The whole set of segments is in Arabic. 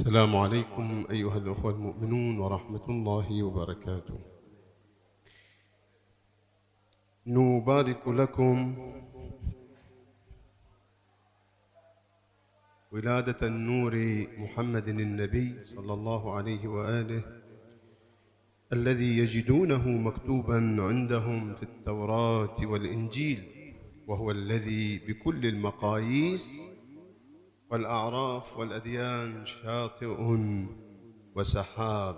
السلام عليكم أيها الأخوة المؤمنون ورحمة الله وبركاته. نبارك لكم ولادة النور محمد النبي صلى الله عليه وآله الذي يجدونه مكتوبا عندهم في التوراة والإنجيل، وهو الذي بكل المقاييس والأعراف والأديان شاطئ وسحاب،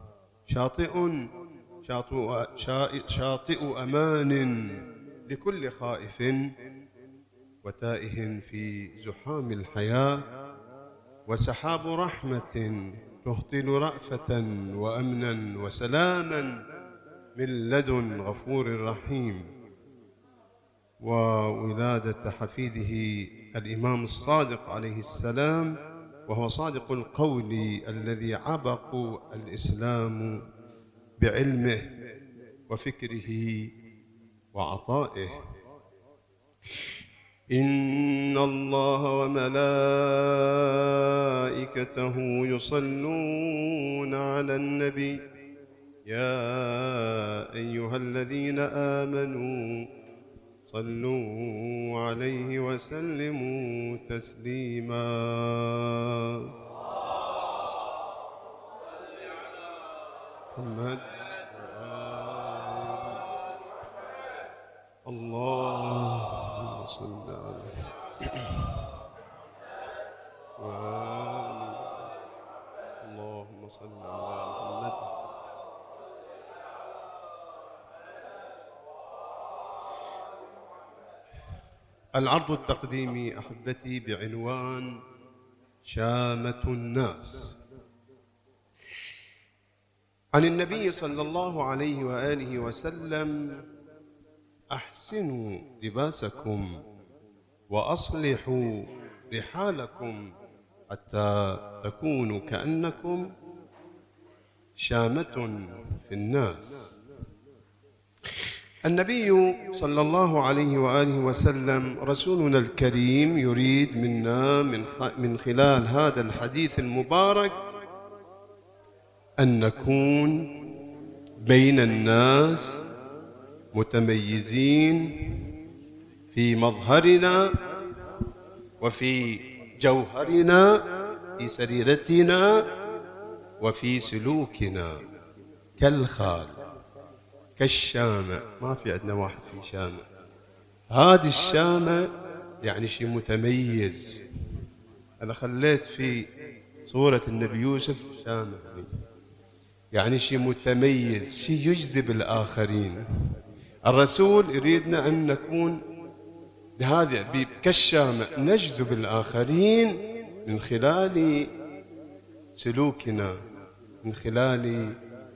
شاطئ أمان لكل خائف وتائه في زحام الحياة، وسحاب رحمة تهطل رأفة وأمنا وسلاما من لدن غفور رحيم، وولادة حفيده الإمام الصادق عليه السلام، وهو صادق القول الذي عبق الإسلام بعلمه وفكره وعطائه. إن الله وملائكته يصلون على النبي يا أيها الذين آمنوا صلوا عليه وسلموا تسليما. محمد اللهم صل عليه اللهم صل على محمد. العرض التقديمي أحبتي بعنوان شامة الناس، عن النبي صلى الله عليه وآله وسلم: أحسنوا لباسكم وأصلحوا رحالكم حتى تكونوا كأنكم شامة في الناس. النبي صلى الله عليه وآله وسلم رسولنا الكريم يريد منا من خلال هذا الحديث المبارك أن نكون بين الناس متميزين في مظهرنا وفي جوهرنا، في سريرتنا وفي سلوكنا، كالخال كالشامة. ما في عندنا واحد في شامة، هذه الشامة يعني شيء متميز. أنا خليت في صورة النبي يوسف شامة، يعني شيء متميز، شيء يجذب الآخرين. الرسول يريدنا أن نكون بهذا كالشامة، نجذب الآخرين من خلال سلوكنا، من خلال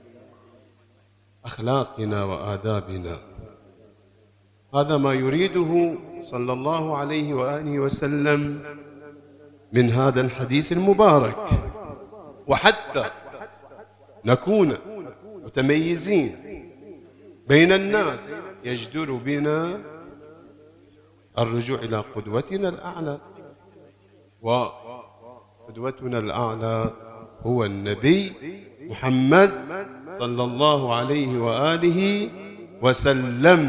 أخلاقنا وآدابنا. هذا ما يريده صلى الله عليه وآله وسلم من هذا الحديث المبارك. وحتى نكون متميزين بين الناس يجدر بنا الرجوع إلى قدوتنا الأعلى، وقدوتنا الأعلى هو النبي محمد صلى الله عليه وآله وسلم.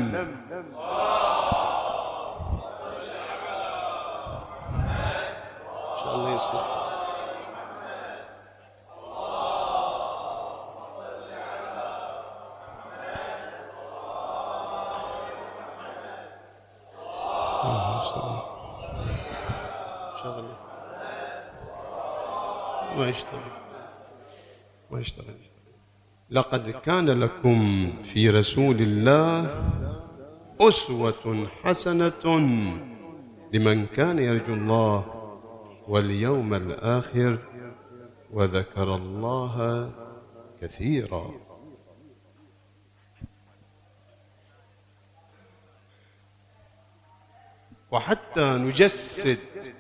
إن شاء الله يصلح. شغله ما يشتغل. لقد كان لكم في رسول الله أسوة حسنة لمن كان يرجو الله واليوم الآخر وذكر الله كثيرا. وحتى نجسد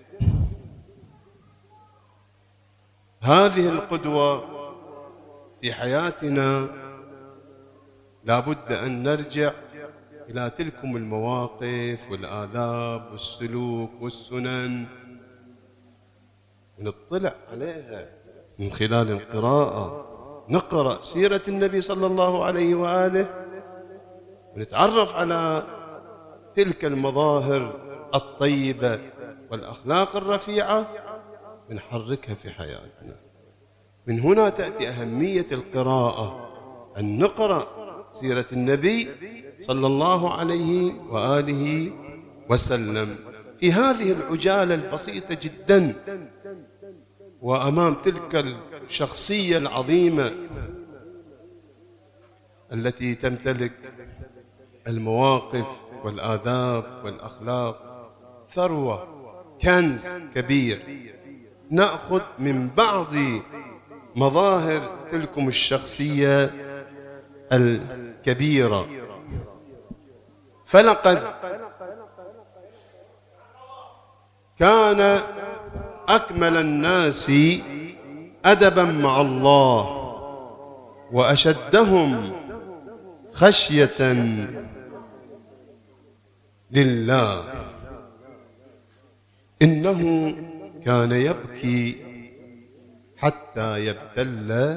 هذه القدوة في حياتنا لا بد أن نرجع إلى تلكم المواقف والآداب والسلوك والسنن، نطلع عليها، من خلال القراءة نقرأ سيرة النبي صلى الله عليه وآله ونتعرف على تلك المظاهر الطيبة والأخلاق الرفيعة ونحركها في حياتنا. من هنا تأتي أهمية القراءة، أن نقرأ سيرة النبي صلى الله عليه وآله وسلم في هذه العجالة البسيطة جدا، وأمام تلك الشخصية العظيمة التي تمتلك المواقف والآداب والأخلاق، ثروة، كنز كبير. نأخذ من بعض مظاهر تلكم الشخصية الكبيرة. فلقد كان أكمل الناس أدبا مع الله وأشدهم خشية لله، إنه كان يبكي حتى يبتل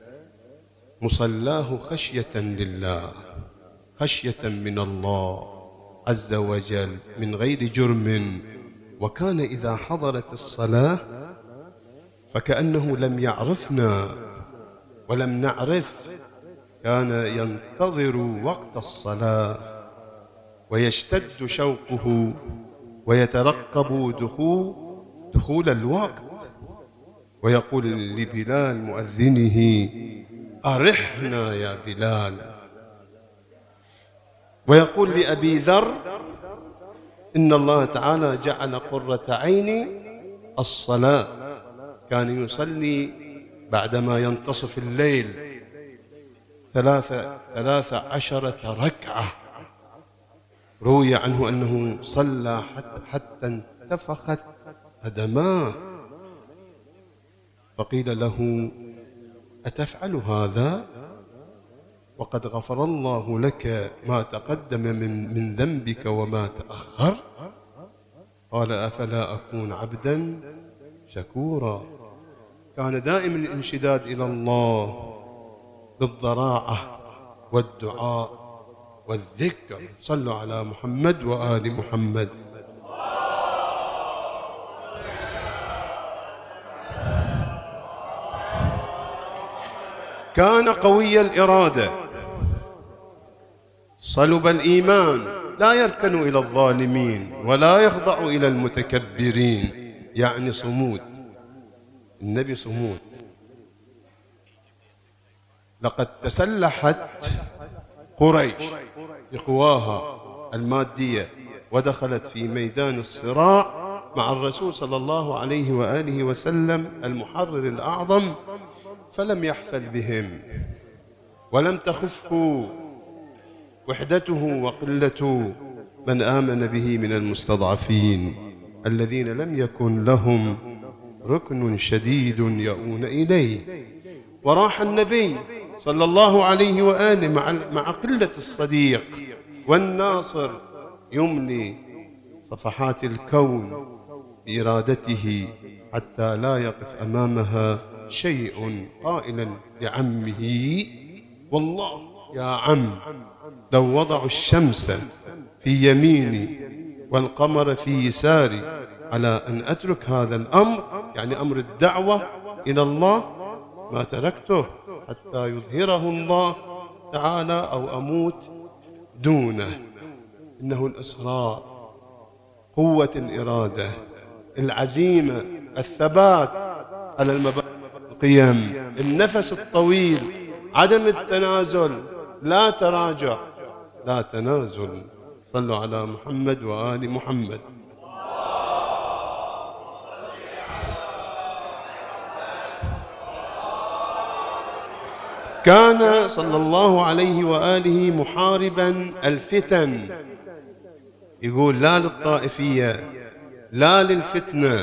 مصلاه خشية لله، خشية من الله عز وجل من غير جرم. وكان إذا حضرت الصلاة فكأنه لم يعرفنا ولم نعرف، كان ينتظر وقت الصلاة ويشتد شوقه ويترقب دخول الوقت، ويقول لبلال مؤذنه: أرحنا يا بلال. ويقول لأبي ذر: إن الله تعالى جعل قرة عيني الصلاة. كان يصلي بعدما ينتصف الليل 13 ركعة، روي عنه أنه صلى حتى انتفخت قدماه، فقيل له: أتفعل هذا وقد غفر الله لك ما تقدم من ذنبك وما تأخر؟ قال: أفلا أكون عبدا شكورا. كان دائما الانشداد إلى الله بالضراعة والدعاء والذكر. صلوا على محمد وآل محمد. كان قوي الإرادة صلب الإيمان، لا يركن إلى الظالمين ولا يخضع إلى المتكبرين، يعني صمود. النبي صمود. لقد تسلحت قريش بقواها المادية ودخلت في ميدان الصراع مع الرسول صلى الله عليه وآله وسلم المحرر الأعظم، فلم يحفل بهم ولم تخفه وحدته وقلة من آمن به من المستضعفين الذين لم يكن لهم ركن شديد يؤون إليه. وراح النبي صلى الله عليه وآله مع قلة الصديق والناصر يملي صفحات الكون بإرادته حتى لا يقف أمامها شيء، قائلا لعمه: والله يا عم لو وضعوا الشمس في يميني والقمر في يساري على أن أترك هذا الأمر، يعني أمر الدعوة إلى الله، ما تركته حتى يظهره الله تعالى أو أموت دونه. إنه الإصرار، قوة الإرادة، العزيمة، الثبات على المبادئ، القيم، النفس الطويل، عدم التنازل، لا تراجع لا تنازل. صلوا على محمد وآل محمد. كان صلى الله عليه وآله محاربا الفتن، يقول: لا للطائفية لا للفتنة،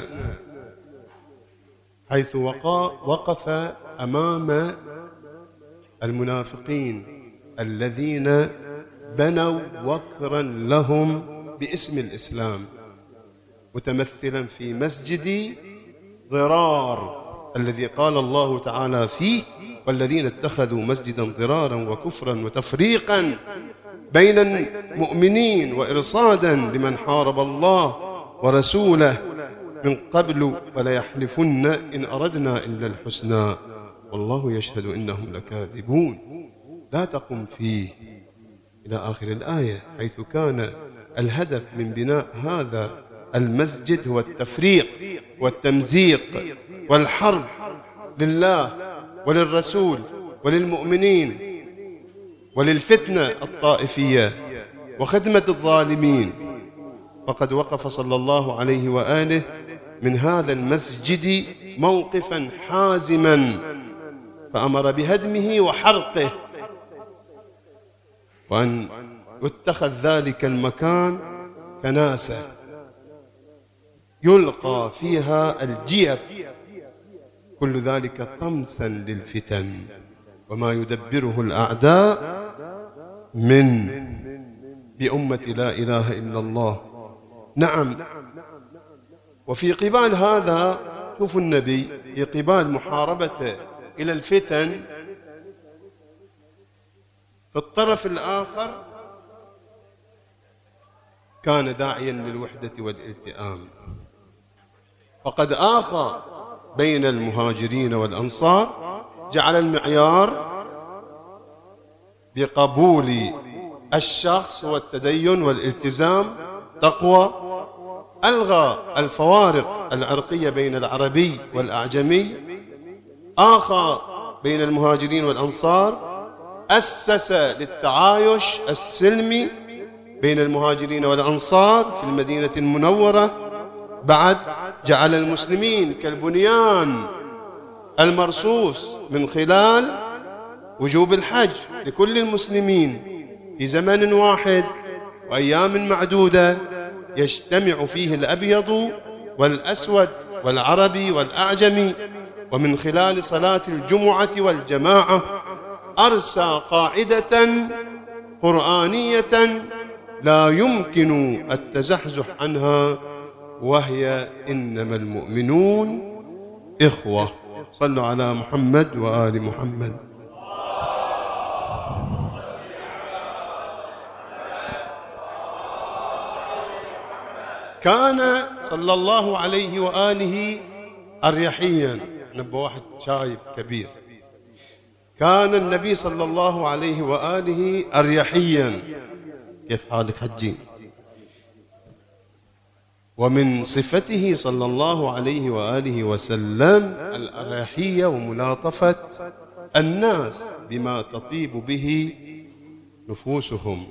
حيث وقف أمام المنافقين الذين بنوا وكرا لهم باسم الإسلام، متمثلا في مسجد ضرار الذي قال الله تعالى فيه: والذين اتخذوا مسجدا ضرارا وكفرا وتفريقا بين المؤمنين وإرصادا لمن حارب الله ورسوله من قبل ولا يحلفن إن أردنا إلا الحسنى والله يشهد إنهم لكاذبون. لا تقم فيه إلى آخر الآية، حيث كان الهدف من بناء هذا المسجد هو التفريق والتمزيق والحرب لله وللرسول وللمؤمنين وللفتنة الطائفية وخدمة الظالمين. فقد وقف صلى الله عليه وآله من هذا المسجد موقفا حازما، فأمر بهدمه وحرقه، وأن يتخذ ذلك المكان كناسة يلقى فيها الجيف، كل ذلك طمسا للفتن وما يدبره الأعداء من بأمة لا إله إلا الله. نعم، وفي قبال هذا شوفوا النبي في قبال محاربته إلى الفتن، في الطرف الآخر كان داعيا للوحدة والالتئام، فقد آخى بين المهاجرين والأنصار، جعل المعيار بقبول الشخص هو التدين والالتزام تقوى، ألغى الفوارق العرقية بين العربي والأعجمي، آخى بين المهاجرين والأنصار، أسس للتعايش السلمي بين المهاجرين والأنصار في المدينة المنورة. بعد جعل المسلمين كالبنيان المرصوص من خلال وجوب الحج لكل المسلمين في زمن واحد وأيام معدودة يجتمع فيه الأبيض والأسود والعربي والأعجمي، ومن خلال صلاة الجمعة والجماعة أرسى قاعدة قرآنية لا يمكن التزحزح عنها، وهي إنما المؤمنون إخوة. صلوا على محمد وآل محمد. كان صلى الله عليه وآله أريحيا، نبى واحد شايب كبير، كان النبي صلى الله عليه وآله أريحيا. كيف حالك حجي؟ ومن صفته صلى الله عليه وآله وسلم الأريحية وملاطفة الناس بما تطيب به نفوسهم،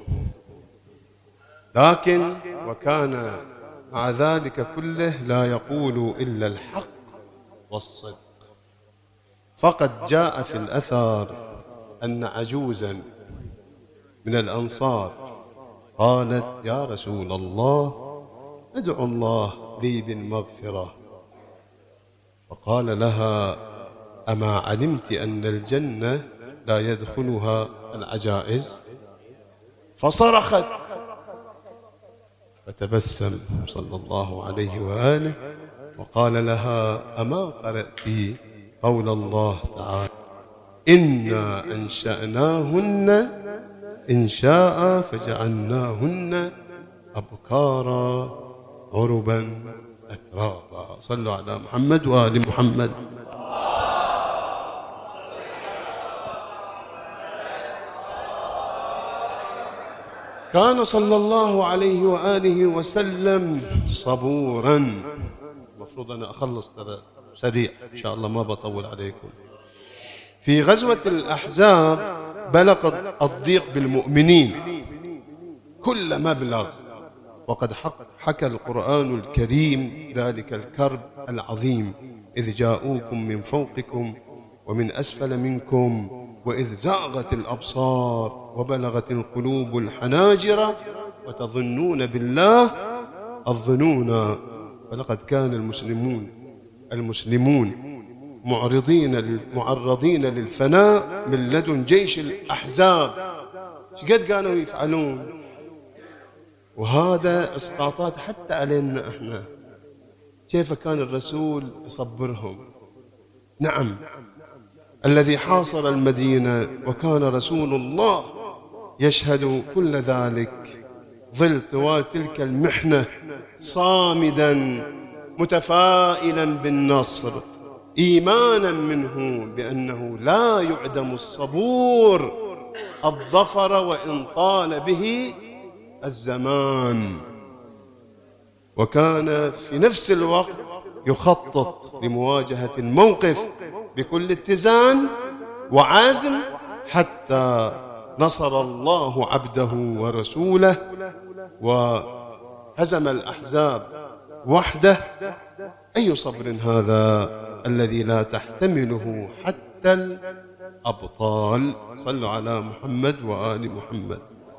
لكن وكان مع ذلك كله لا يقول إلا الحق والصدق. فقد جاء في الأثر أن عجوزا من الأنصار قالت: يا رسول الله ادعو الله لي بالمغفرة، فقال لها: أما علمت أن الجنة لا يدخلها العجائز؟ فصرخت، فتبسم صلى الله عليه وآله وقال لها: أما قرأت قول الله تعالى: إنا أنشأناهن إنشاء فجعلناهن أبكارا عربا أترابا. صلوا على محمد وآل محمد. كان صلى الله عليه وآله وسلم صبورا. المفروض أنا أخلص ترى سريع إن شاء الله، ما بطول عليكم. في غزوة الأحزاب بلغ الضيق بالمؤمنين كل مبلغ، وقد حكى القرآن الكريم ذلك الكرب العظيم: إذ جاءوكم من فوقكم ومن أسفل منكم وإذ زاغت الأبصار وبلغت القلوب الحناجر وتظنون بالله الظنون. ولقد كان المسلمون معرضين للفناء من لدن جيش الأحزاب. شقد كانوا يفعلون، وهذا إسقاطات حتى علينا إحنا. كيف كان الرسول يصبرهم؟ نعم، الذي حاصر المدينة، وكان رسول الله يشهد كل ذلك ظل طوال تلك المحنة صامدا متفائلا بالنصر، إيمانا منه بأنه لا يعدم الصبور الظفر وإن طال به الزمان. وكان في نفس الوقت يخطط لمواجهة الموقف بكل اتزان وعزم، حتى نصر الله عبده ورسوله وهزم الأحزاب وحده. أي صبر هذا الذي لا تحتمله حتى الأبطال. صلوا على محمد وآل محمد.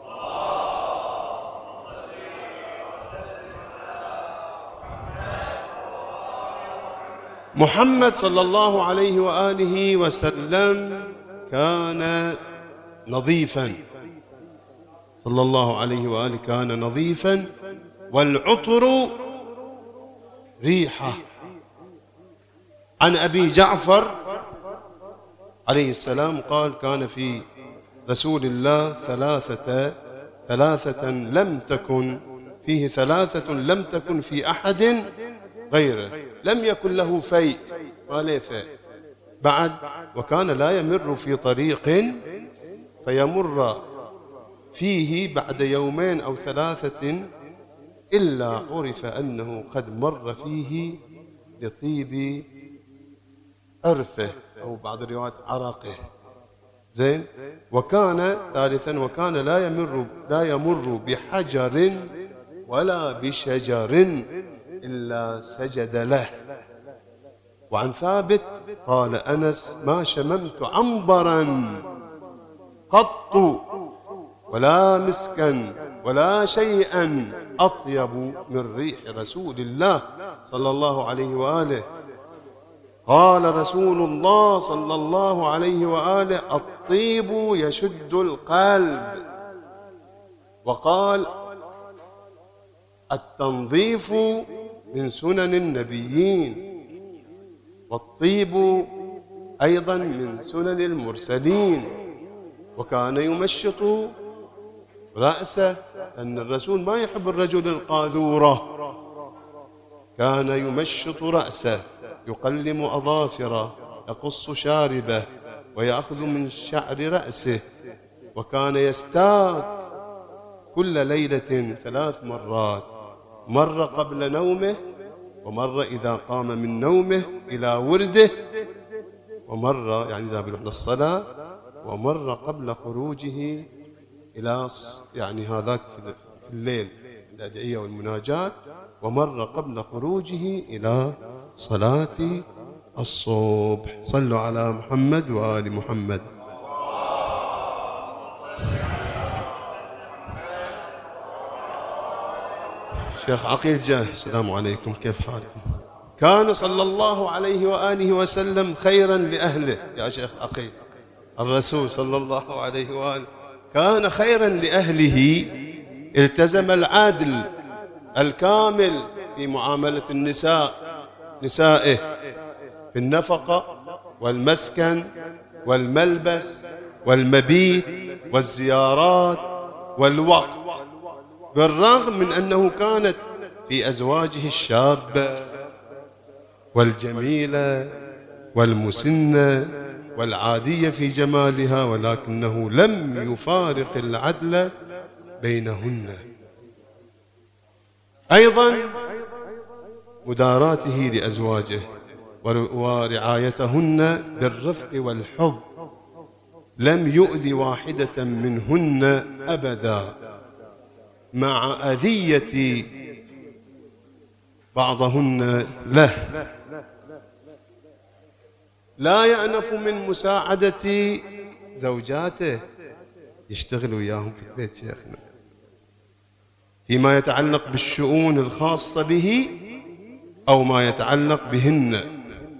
محمد صلى الله عليه وآله وسلم كان نظيفا، صلى الله عليه وآله كان نظيفا، والعطر ريحة. عن أبي جعفر عليه السلام قال: كان في رسول الله ثلاثة لم تكن فيه، ثلاثة لم تكن في أحد غيره، لم يكن له فيء ولا فيء بعد، وكان لا يمر في طريق فيمر فيه بعد يومين أو ثلاثة إلا عرف أنه قد مر فيه لطيب عرفه أو بعض الروايات عرقه. زين. وكان ثالثا، وكان لا يمر بحجر ولا بشجر إلا سجد له. وعن ثابت قال أنس: ما شممت عنبرا قط ولا مسكا ولا شيئا أطيب من ريح رسول الله صلى الله عليه وآله. قال رسول الله صلى الله عليه وآله: الطيب يشد القلب. وقال: التنظيف من سنن النبيين، والطيب أيضا من سنن المرسلين. وكان يمشط رأسه، أن الرسول ما يحب الرجل القاذورة، كان يمشط رأسه، يقلم أظافره، يقص شاربه، ويأخذ من شعر رأسه. وكان يستاك كل ليلة 3 مرات، مرة قبل نومه، ومرة إذا قام من نومه إلى ورده، ومرة يعني إذا بيروح للصلاة، ومرة قبل خروجه إلى يعني هذاك في الليل الأدعية والمناجات، ومرة قبل خروجه إلى صلاة الصبح. صلوا على محمد وآل محمد. شيخ عقيل جاه. السلام عليكم، كيف حالكم؟ كان صلى الله عليه وآله وسلم خيرا لأهله. يا شيخ عقيل، الرسول صلى الله عليه وآله كان خيرا لأهله، التزم العدل الكامل في معاملة نسائه في النفقة والمسكن والملبس والمبيت والزيارات والوقت، بالرغم من أنه كانت في أزواجه الشابة والجميلة والمسنة والعادية في جمالها، ولكنه لم يفارق العدل بينهن. أيضا مداراته لأزواجه ورعايتهن بالرفق والحب، لم يؤذي واحدة منهن أبدا، مع أذية بعضهن له. لا يأنف من مساعدة زوجاته، يشتغل وياهم في البيت شيخنا فيما يتعلق بالشؤون الخاصة به أو ما يتعلق بهن.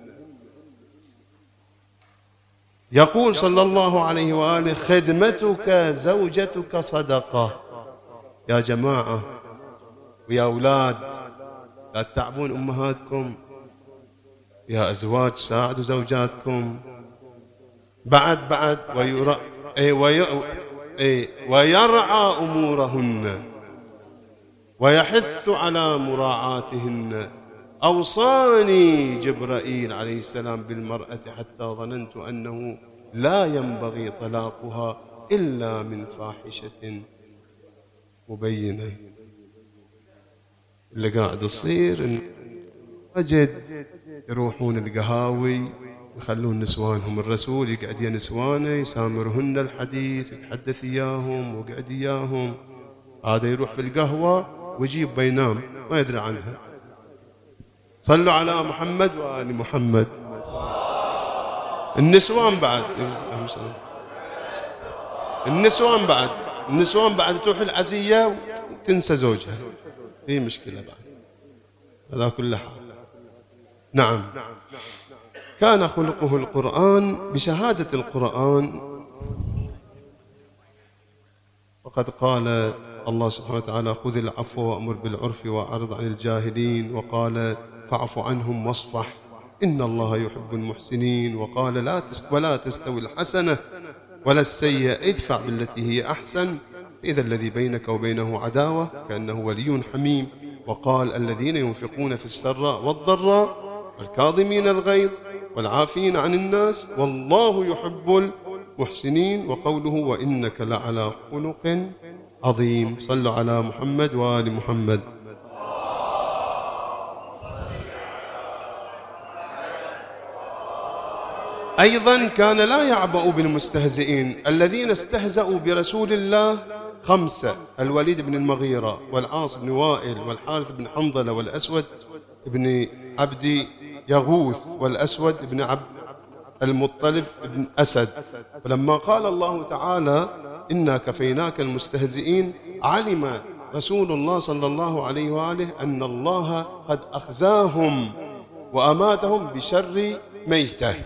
يقول صلى الله عليه وآله: خدمتك زوجتك صدقة. يا جماعة ويا أولاد، لا تتعبون أمهاتكم، يا أزواج ساعدوا زوجاتكم. بعد ويرعى أمورهن ويحث على مراعاتهن. أوصاني جبرائيل عليه السلام بالمرأة حتى ظننت أنه لا ينبغي طلاقها إلا من فاحشة مبينة. اللي قاعد يصير وجد يروحون القهاوي يخلون نسوانهم، الرسول يقعد يا نسوانه يسامرهن الحديث ويتحدث إياهم ويقعد إياهم. هذا يروح في القهوة ويجيب بينام ما يدري عنها. صلوا على محمد وآل محمد. النسوان بعد النسوان بعد تروح العزية وتنسى زوجها، في مشكلة بعد. على كل حال نعم، كان خلقه القرآن بشهادة القرآن. وقد قال الله سبحانه وتعالى: خذ العفو وأمر بالعرف وأعرض عن الجاهلين. وقال: فاعف عنهم واصفح إن الله يحب المحسنين. وقال: ولا تستوي الحسنة ولا السيئة ادفع بالتي هي أحسن إذا الذي بينك وبينه عداوة كأنه ولي حميم. وقال: الذين ينفقون في السراء والضراء والكاظمين الغيظ والعافين عن الناس والله يحب المحسنين. وقوله: وإنك لعلى خلق عظيم. صلوا على محمد وآل محمد. أيضا كان لا يعبأ بالمستهزئين الذين استهزأوا برسول الله 5: الوليد بن المغيرة والعاص بن وائل والحارث بن حنظلة والأسود بن عبد يغوث والأسود بن عبد المطلب بن أسد. ولما قال الله تعالى: إنا كفيناك المستهزئين، علم رسول الله صلى الله عليه وآله أن الله قد أخزاهم وأماتهم بشر ميته.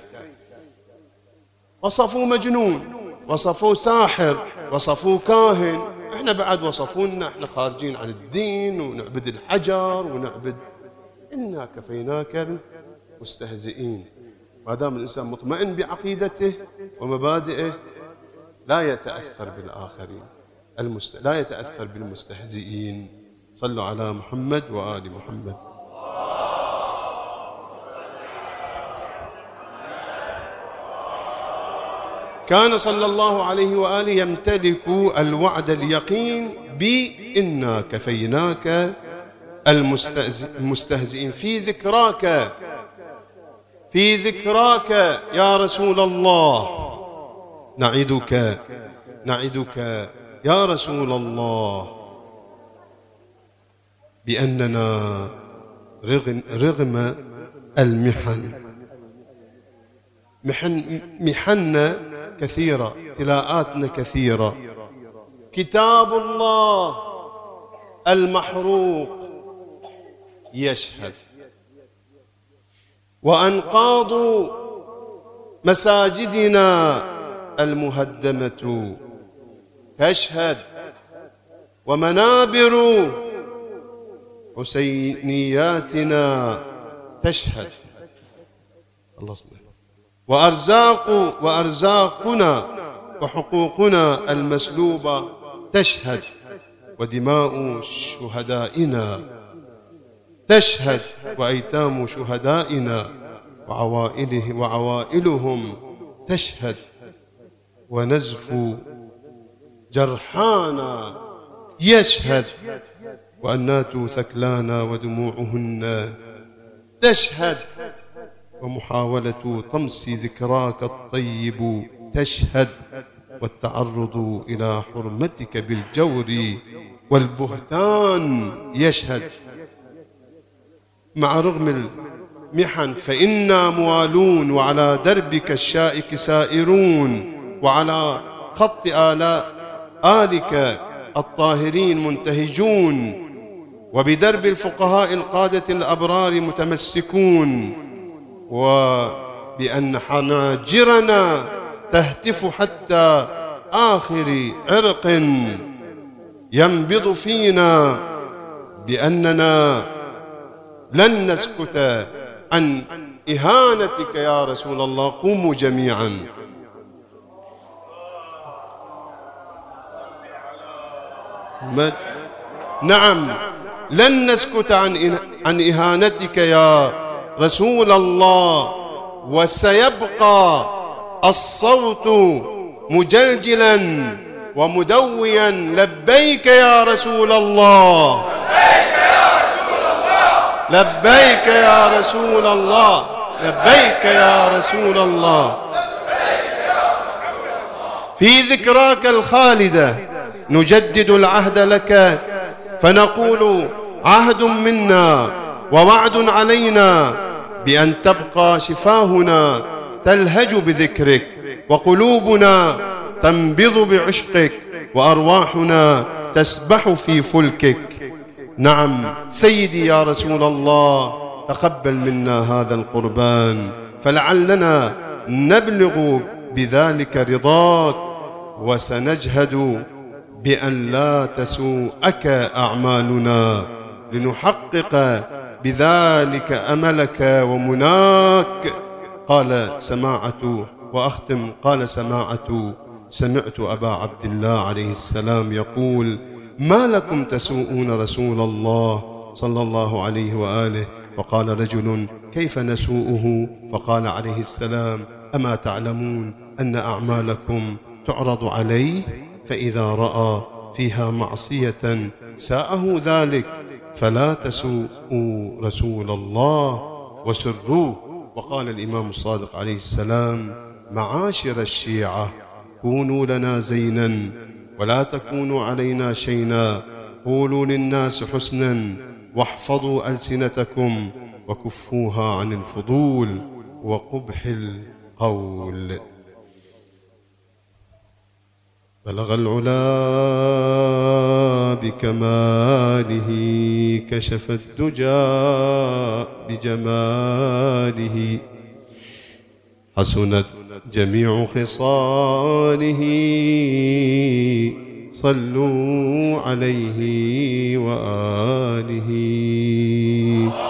وصفوا مجنون، وصفوا ساحر، وصفوا كاهن. احنا بعد وصفونا احنا خارجين عن الدين ونعبد الحجر ونعبد. إنا كفيناك المستهزئين. ما دام الإنسان مطمئن بعقيدته ومبادئه لا يتأثر بالآخرين، لا يتأثر بالمستهزئين. صلوا على محمد وآل محمد. كان صلى الله عليه وآله يمتلك الوعد اليقين بإنا كفيناك المستهزئين. في ذكراك يا رسول الله، نعدك يا رسول الله بأننا رغم محن كثيرة، ابتلاءاتنا كثيرة. كتاب الله المحروق يشهد، وأنقاض مساجدنا المهدمة تشهد، ومنابر حسينياتنا تشهد. الله صلى. وأرزاقنا وحقوقنا المسلوبة تشهد، ودماء شهدائنا تشهد، وأيتام شهدائنا وعوائلهم تشهد، ونزف جرحانا يشهد، وأنات ثكلانا ودموعهن تشهد، ومحاولة طمس ذكراك الطيب تشهد، والتعرض إلى حرمتك بالجور والبهتان يشهد. مع رغم المحن فإنا موالون، وعلى دربك الشائك سائرون، وعلى خط آلك الطاهرين منتهجون، وبدرب الفقهاء القادة الأبرار متمسكون، وبأن حناجرنا تهتف حتى آخر عرق ينبض فينا، بأننا لن نسكت عن إهانتك يا رسول الله. قوموا جميعا. نعم، لن نسكت عن إهانتك يا رسول الله، وسيبقى الصوت مجلجلا ومدويا: لبيك يا رسول الله، لبيك يا رسول الله، لبيك يا رسول الله. في ذكراك الخالدة نجدد العهد لك، فنقول: عهد منا ووعد علينا بأن تبقى شفاهنا تلهج بذكرك، وقلوبنا تنبض بعشقك، وأرواحنا تسبح في فلكك. نعم سيدي يا رسول الله، تقبل منا هذا القربان، فلعلنا نبلغ بذلك رضاك، وسنجهد بأن لا تسوءك أعمالنا، لنحقق بذلك أملك ومناك. قال سماعة، وأختم، قال سماعة: سمعت أبا عبد الله عليه السلام يقول: ما لكم تسوءون رسول الله صلى الله عليه وآله؟ فقال رجل: كيف نسوءه؟ فقال عليه السلام: أما تعلمون أن أعمالكم تعرض عليه، فإذا رأى فيها معصية ساءه ذلك، فلا تسوءوا رسول الله وسروه. وقال الإمام الصادق عليه السلام: معاشر الشيعة، كونوا لنا زينا ولا تكونوا علينا شينا، قولوا للناس حسنا، واحفظوا ألسنتكم، وكفوها عن الفضول وقبح القول. بلغ العلا بكماله، كشف الدجى بجماله، حسنت جميع خصاله، صلوا عليه وآله.